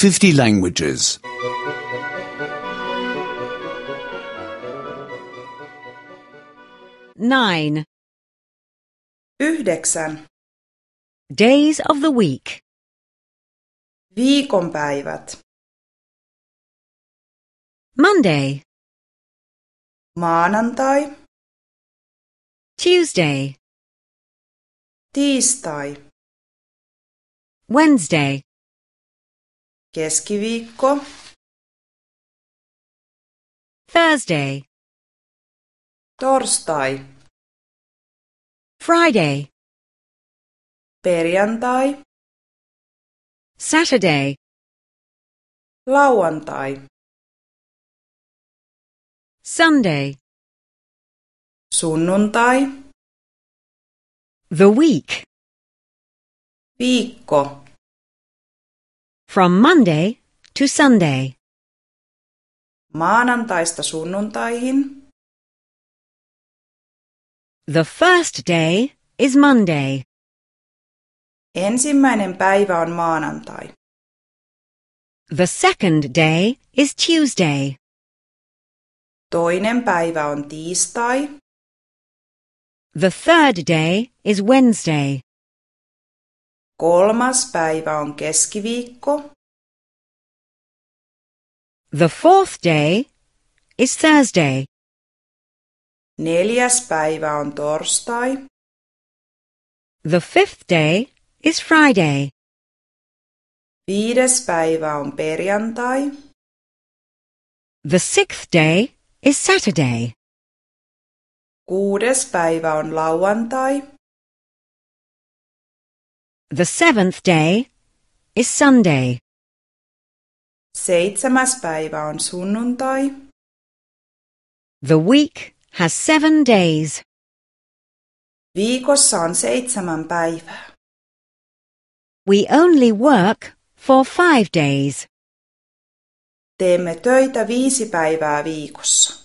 50 languages. 9. 9. Days of the week. Viikonpäivät. Monday, Maanantai, Tuesday, tiistai, Wednesday, keskiviikko, Thursday, torstai, Friday, perjantai, Saturday, lauantai, Sunday. sunnuntai, The week. viikko, From Monday to Sunday. maanantaista sunnuntaihin, The first day is Monday. ensimmäinen päivä on maanantai, The second day is Tuesday. toinen päivä on tiistai, The third day is Wednesday. kolmas päivä on keskiviikko, The fourth day is Thursday. neljäs päivä on torstai, The fifth day is Friday. viides päivä on perjantai, The sixth day is Saturday. kuudes päivä on lauantai, The seventh day is Sunday. seitsemäs päivä on sunnuntai, The week has 7 days. viikossa on 7 päivää. We only work for 5 days. Teemme töitä 5 päivää viikossa.